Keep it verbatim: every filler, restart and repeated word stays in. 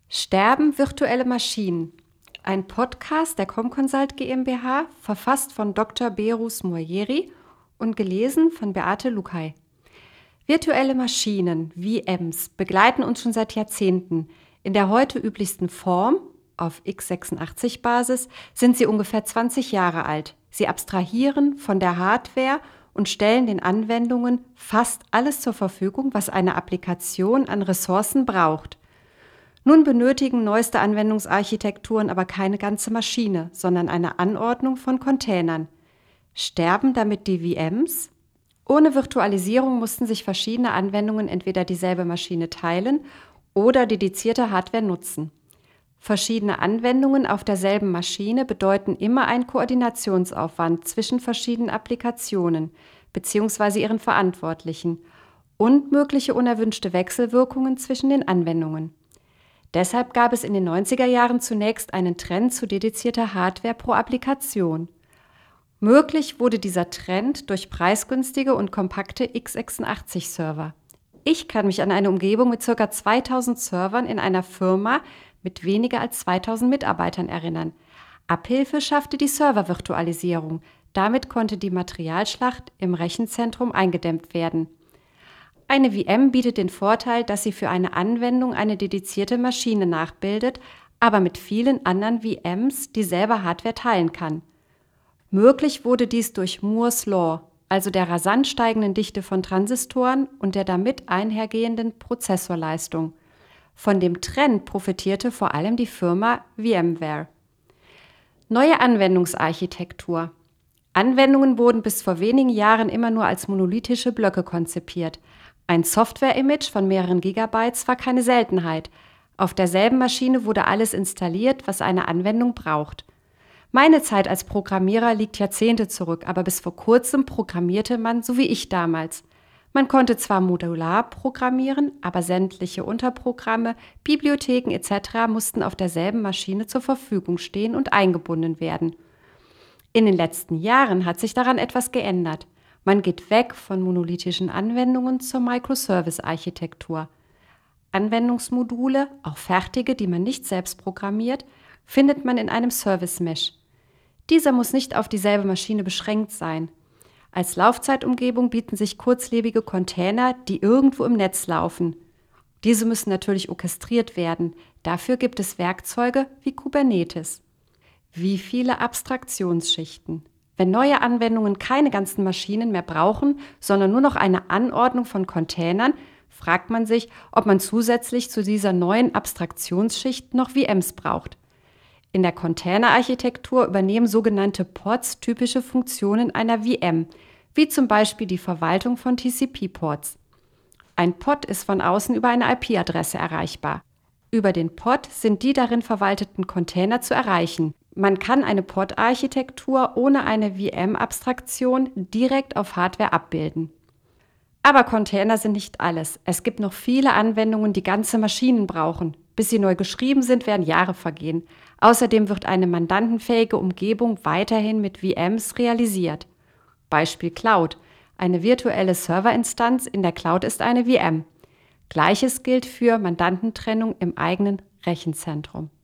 Sterben virtuelle Maschinen? Ein Podcast der Comconsult GmbH, verfasst von Doktor Berus Moyeri und gelesen von Beate Lukay. Virtuelle Maschinen, V Ms, begleiten uns schon seit Jahrzehnten. In der heute üblichsten Form, auf x sechsundachtzig Basis, sind sie ungefähr zwanzig Jahre alt. Sie abstrahieren von der Hardware und stellen den Anwendungen fast alles zur Verfügung, was eine Applikation an Ressourcen braucht. Nun benötigen neueste Anwendungsarchitekturen aber keine ganze Maschine, sondern eine Anordnung von Containern. Sterben damit die V Ms? Ohne Virtualisierung mussten sich verschiedene Anwendungen entweder dieselbe Maschine teilen oder dedizierte Hardware nutzen. Verschiedene Anwendungen auf derselben Maschine bedeuten immer einen Koordinationsaufwand zwischen verschiedenen Applikationen bzw. ihren Verantwortlichen und mögliche unerwünschte Wechselwirkungen zwischen den Anwendungen. Deshalb gab es in den neunziger Jahren zunächst einen Trend zu dedizierter Hardware pro Applikation. Möglich wurde dieser Trend durch preisgünstige und kompakte x sechsundachtzig Server. Ich kann mich an eine Umgebung mit ca. zweitausend Servern in einer Firma mit weniger als zweitausend Mitarbeitern erinnern. Abhilfe schaffte die Servervirtualisierung. Damit konnte die Materialschlacht im Rechenzentrum eingedämmt werden. Eine V M bietet den Vorteil, dass sie für eine Anwendung eine dedizierte Maschine nachbildet, aber mit vielen anderen V Ms dieselbe Hardware teilen kann. Möglich wurde dies durch Moore's Law, also der rasant steigenden Dichte von Transistoren und der damit einhergehenden Prozessorleistung. Von dem Trend profitierte vor allem die Firma VMware. Neue Anwendungsarchitektur. Anwendungen wurden bis vor wenigen Jahren immer nur als monolithische Blöcke konzipiert. Ein Software-Image von mehreren Gigabytes war keine Seltenheit. Auf derselben Maschine wurde alles installiert, was eine Anwendung braucht. Meine Zeit als Programmierer liegt Jahrzehnte zurück, aber bis vor kurzem programmierte man so wie ich damals. Man konnte zwar modular programmieren, aber sämtliche Unterprogramme, Bibliotheken et cetera mussten auf derselben Maschine zur Verfügung stehen und eingebunden werden. In den letzten Jahren hat sich daran etwas geändert. Man geht weg von monolithischen Anwendungen zur Microservice-Architektur. Anwendungsmodule, auch fertige, die man nicht selbst programmiert, findet man in einem Service-Mesh. Dieser muss nicht auf dieselbe Maschine beschränkt sein. Als Laufzeitumgebung bieten sich kurzlebige Container, die irgendwo im Netz laufen. Diese müssen natürlich orchestriert werden. Dafür gibt es Werkzeuge wie Kubernetes. Wie viele Abstraktionsschichten? Wenn neue Anwendungen keine ganzen Maschinen mehr brauchen, sondern nur noch eine Anordnung von Containern, fragt man sich, ob man zusätzlich zu dieser neuen Abstraktionsschicht noch V Ms braucht. In der Containerarchitektur übernehmen sogenannte Pods typische Funktionen einer V M, wie zum Beispiel die Verwaltung von T C P-Ports. Ein Pod ist von außen über eine I P-Adresse erreichbar. Über den Pod sind die darin verwalteten Container zu erreichen. Man kann eine Pod-Architektur ohne eine V M-Abstraktion direkt auf Hardware abbilden. Aber Container sind nicht alles. Es gibt noch viele Anwendungen, die ganze Maschinen brauchen. Bis sie neu geschrieben sind, werden Jahre vergehen. Außerdem wird eine mandantenfähige Umgebung weiterhin mit V Ms realisiert. Beispiel Cloud. Eine virtuelle Serverinstanz in der Cloud ist eine V M. Gleiches gilt für Mandantentrennung im eigenen Rechenzentrum.